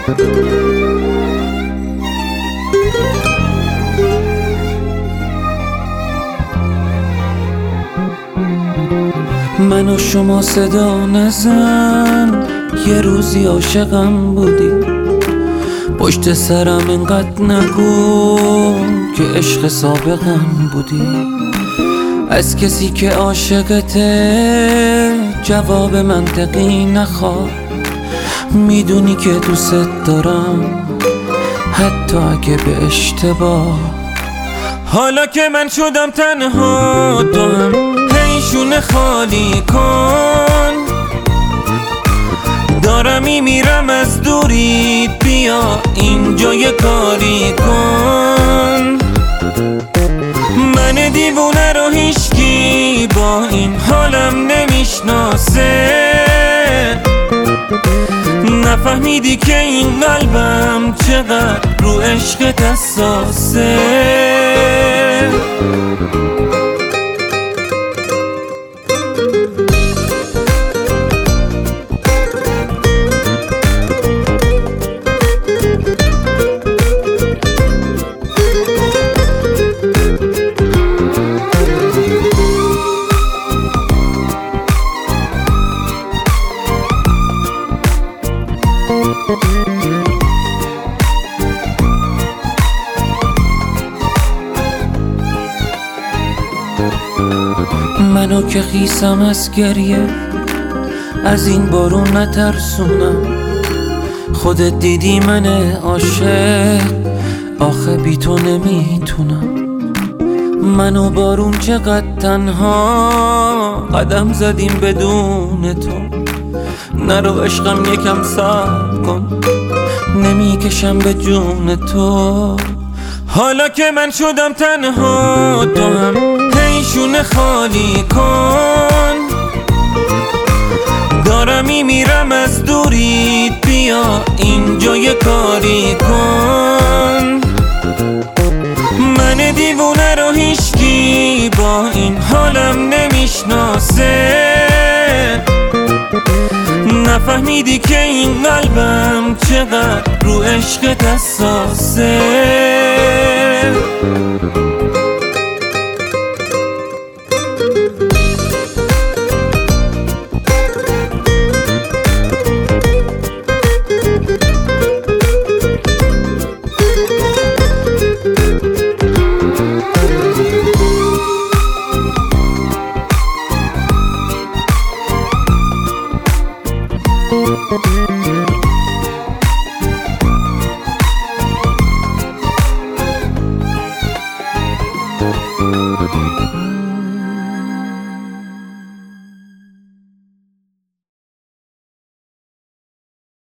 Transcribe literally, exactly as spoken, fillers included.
من و شما صدا نزن، یه روزی عاشقم بودی. پشت سرم اینقدر نگو که عشق سابقم بودی. از کسی که عاشقته جواب منطقی نخواه. میدونی که دوست دارم حتی اگه به اشتباه. حالا که من شدم تنها تو هم پیشونه خالی کن. دارم میمیرم از دوریت، بیا اینجا یه کاری کن. من دیوونه رو هیچکی با این حالم نمیشناسه. نفهمیدی که این قلبم چقدر رو عشقت حساسه. منو که خیسم از گریه، از این بارون نترسونم. خودت دیدی من عاشق، آخه بی تو نمیتونم. منو بارون چقدر تنها قدم زدیم بدون تو. نرو عشقم یکم صبر کن، نمیکشم به جون تو. حالا که من شدم تنها تو هم پیشونه خالی کن. دارم میمیرم از دوریت، بیا اینجا یه کاری کن. من دیوونه رو هیچکی با این حالم نمیشناسه. نفهمیدی که این قلبم چقدر رو عشقت حساسه. Thank you.